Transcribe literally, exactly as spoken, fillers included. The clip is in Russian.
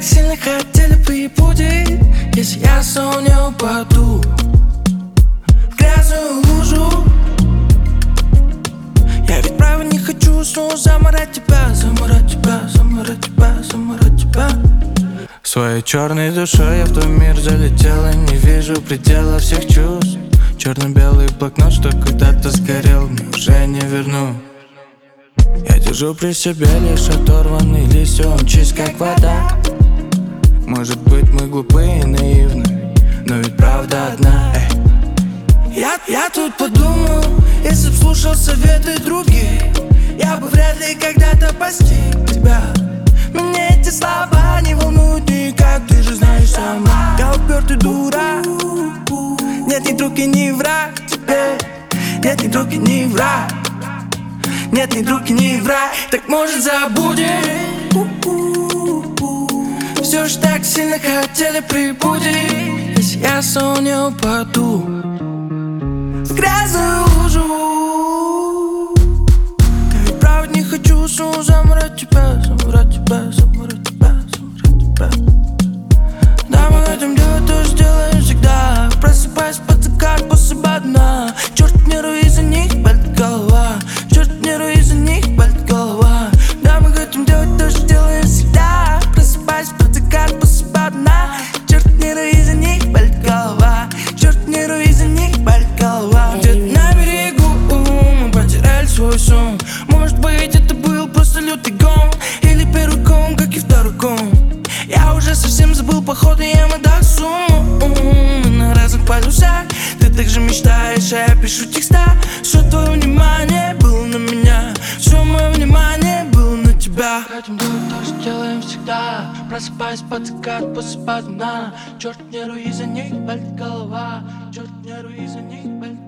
сильно хотели припудить, если я снова не упаду в грязную лужу. Я ведь правда не хочу снова заморать тебя, заморать тебя, заморать тебя, заморать тебя. Своей черной душой я в твой мир залетел и не вижу предела всех чувств. Черно-белый блокнот, что когда-то сгорел, мне уже не верну. Я держу при себе лишь оторванный листья, он чист как вода. Может быть мы глупые и наивны, но ведь правда одна. Эй. Я, я тут подумал, если б слушал советы других, я бы вряд ли когда-то постиг тебя. Меня эти слова не волнуют никак, ты же знаешь сама. Я упертый дурак, нет ни друг и ни враг тебе. Нет ни друг и ни враг, нет ни друг и ни враг. Так может забудем все ж так сильно хотели прибудить, если я снова не упаду в грязную лужу. Я ведь правда не хочу снова заморать тебя, заморать тебя, заморать тебя, заморать тебя. Да, мы хотим делать то, что делаем всегда. Просыпаюсь под закат после дна. Черт нервы, из-за них болит голова. Черт нервы, из-за них болит голова. Да, мы хотим делать то, что делаем всегда. Просыпаюсь под закат после дна. Черт нервы, из-за них болит голова. Черт нервы, из-за них болит голова. Где-то на берегу мы потеряли свой сон. Может быть это был просто лютый гон, или первый кон, как и второй кон. Я уже совсем забыл, походу я отдал сумму. Мы на разных полюсах, ты также мечтаешь, а я пишу текста. Все твое внимание было на меня, все мое внимание было на тебя. Хотим делать то, что делаем всегда. Просыпаюсь под закат, после дна. Черт нервы, из-за них болит голова. Черт нервы, из-за них болит голова.